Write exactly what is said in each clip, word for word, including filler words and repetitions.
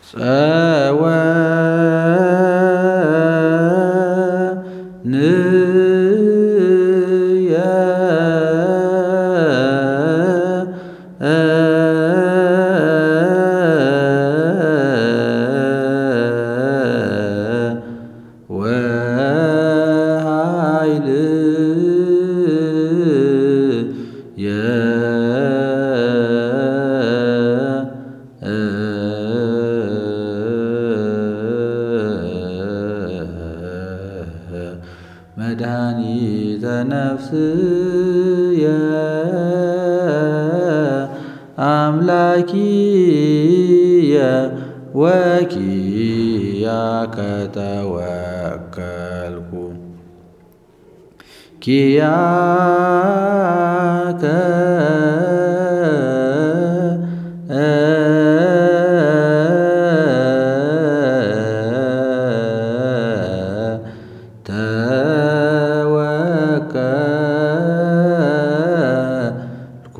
ጸወ ንየ ወኃይልየ መድኃኒተ ነፍስየ አምላኪየ ወኪያከ ተወከልኩ ኪያከ ተወከልኩ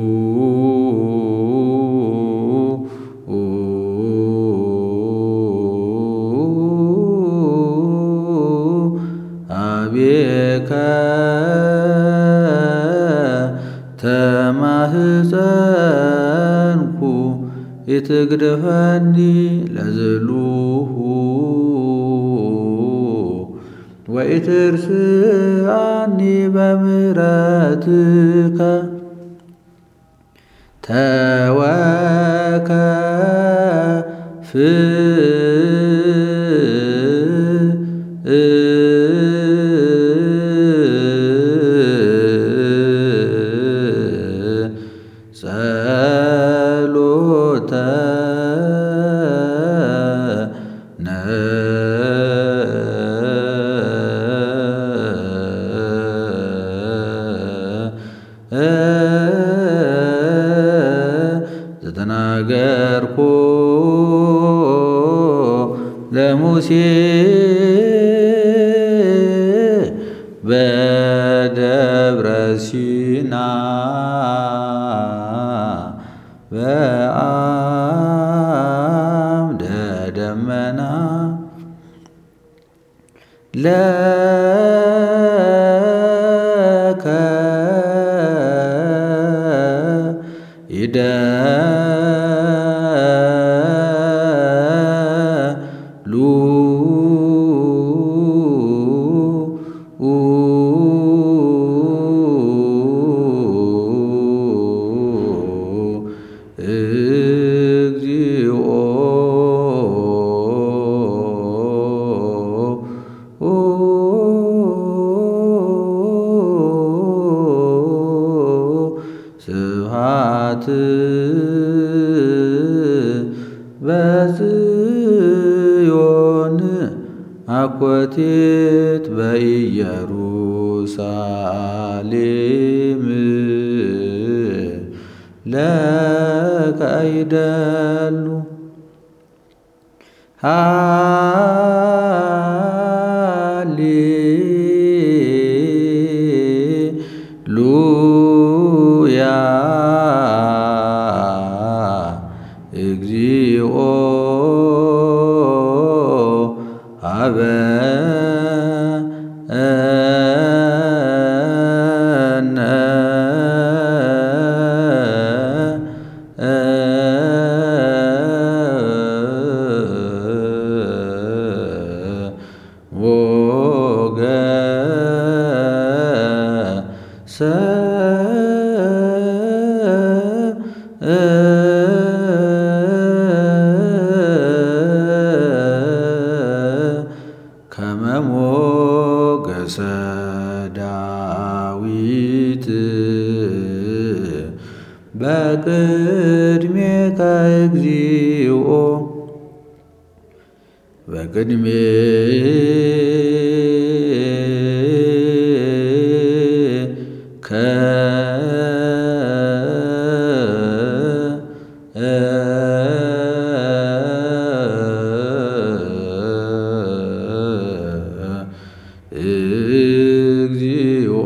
አቤከ ተማህፀንኩ ኢትግደፈኒ ለዝሉሁ ወኢትርስዓኒ በምሕረትከ ተወከፍ ጸሎተነ ዘተናገርኩ ለሙሴ በደብረ ሲና በአምደ ደመና ለከ ይደሉ እግዚኦ ስብሐት በጽዮን አኮቴት በኢየሩሳሌም ለከ አይደሉ ሃሌሉያ እግዚኦ ሀበነ ከመ ሞገሰ ዳዊት በቅድሜከ እግዚኦ በቅድሜከ እግዚኦ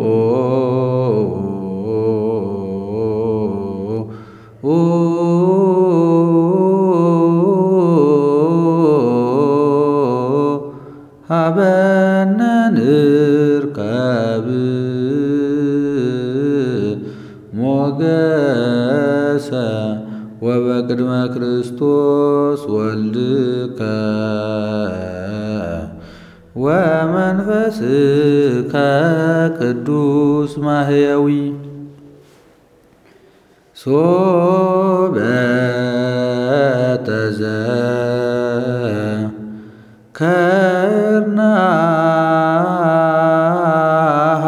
ኦ ክርስቶስ ወልድከ ወመንፈስከ ቅዱስ ማሕየዊ ሶበ ተዘከርናሃ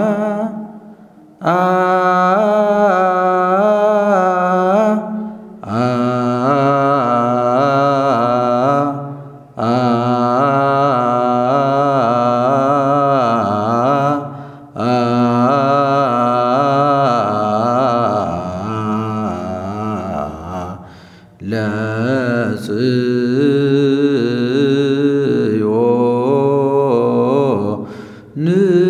ለጽዮን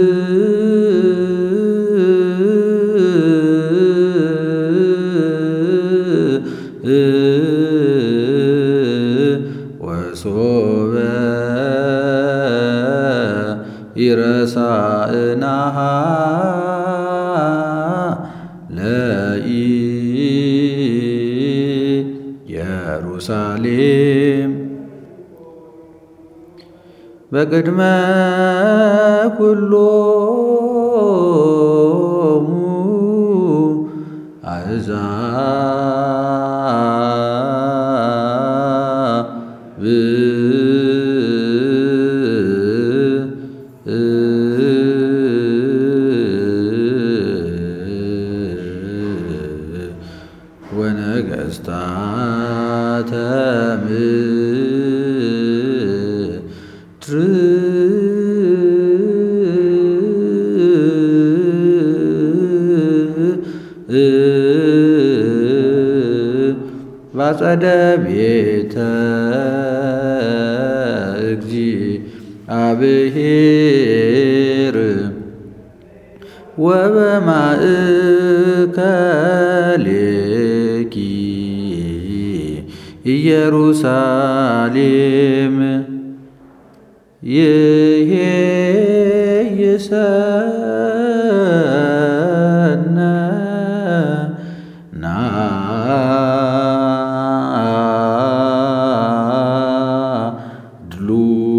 ወሶበ ይረሳእናሃ ለኢየሩሳሌም በቅድመ ኩሎሙ አሕዛብ ወነገሥታተ ምድር ባጸደ ቤተ እግዚአብሔር ወበማእከሌኪ ኢየሩሳሌም ይሄይሰነ ናድሉ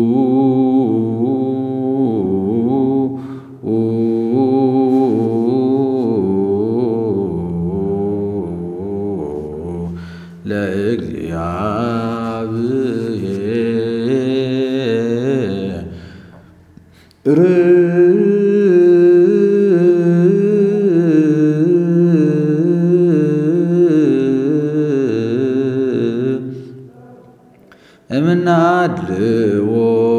ለእግዚአብሔር እምናድልዎ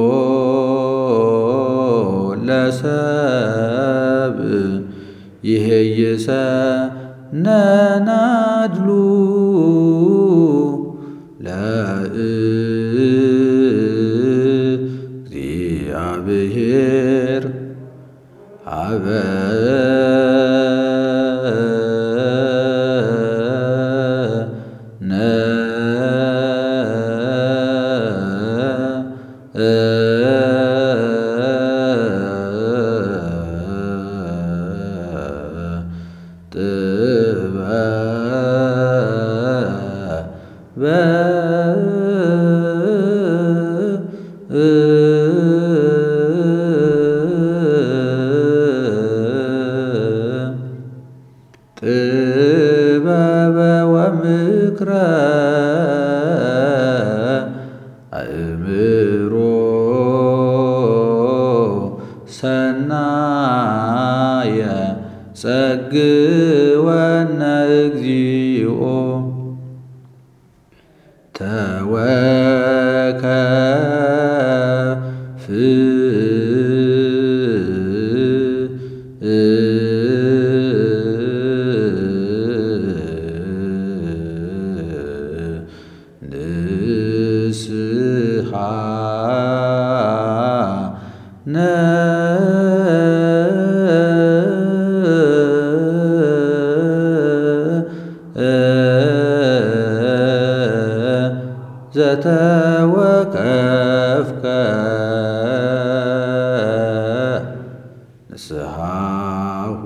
ለሰብእ ይሄይሰነ ናድሉ ለእግዚአብሔር ሀበ ጥበበ ወምክረ አእምሮ ሰናየ ጸግወነ እግዚኦ ተወከፍ ንስሐ ነ ዘተወከፍከ ንስሐሁ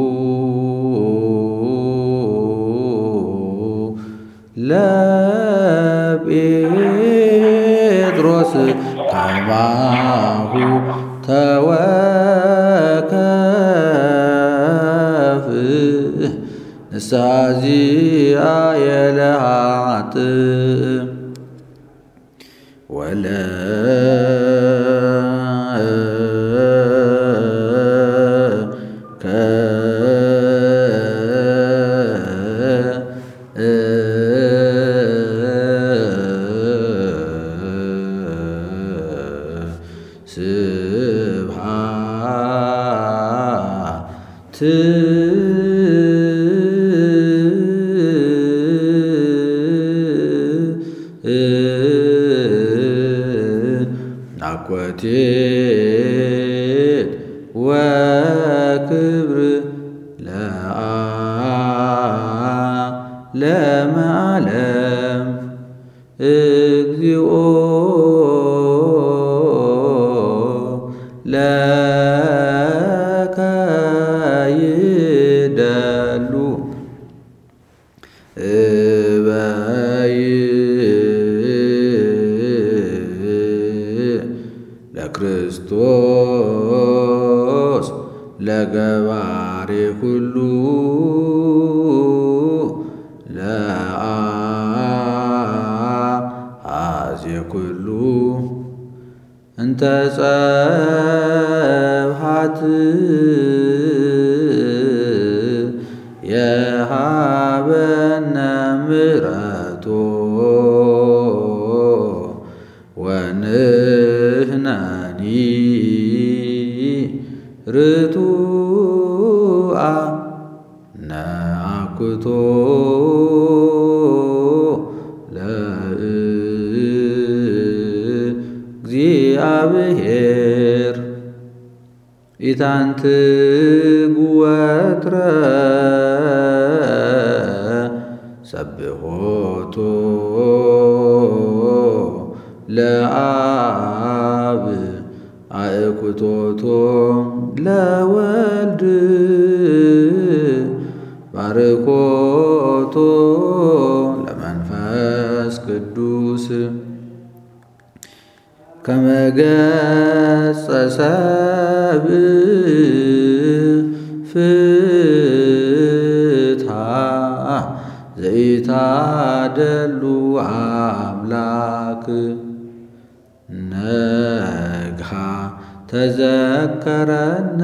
ለ ጴጥሮስ ከማሁ ተወከፍ ንስሐ ዚአየ ለኃጥእ ወለ ስብሐት ናኮቴት ወክብር ለዓለመ ዓለም እግዚኦ ለከ ይደሉ እበይ ለክርስቶስ ለገባሬ ኩሉ ለአኀዜ ኩሉ እንተ ጸብሐት የሃበነ ምሕረቶ ወንሕነኒ ርቱዓን ነአኩቶ ለእግዚአብሔር ኢታንትጉ ወትረ ሰብሖቶ ለአብ አእኩቶቶ ለወልድ ባርኮቶ ለመንፈስ ቅዱስ ከመ ገጸ ሰብእ ፍትሐ ዘኢታደሉ አምላክ ነግሃ ተዘከረነ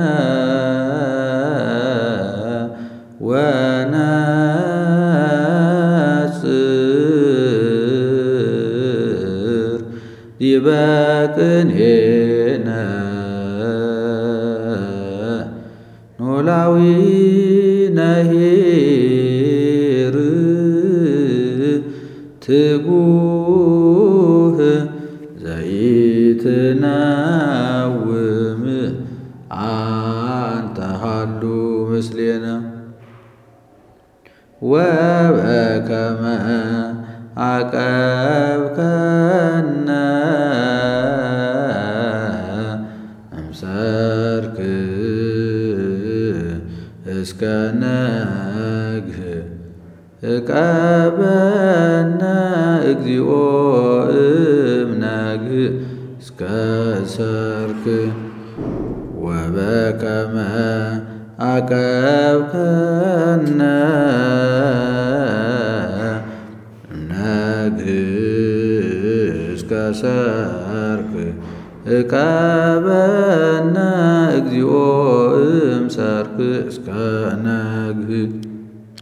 ወነጽር ዲበ ቅኔነ ኖላዊ ነሂር ትጉህ ዘይትነውም አንተ ሀሉ ምስሌነ ወበከመ አቀብከነ እምሰርክ እስከ ነግህ እቀበነ እግዚኦ እምነግህ እስከ ሰርክ ወበከመ አቀብከነ እምነግህ እስከ ሰርክ እቀበነ እግዚኦ እምሰርክ እስከ ነግህ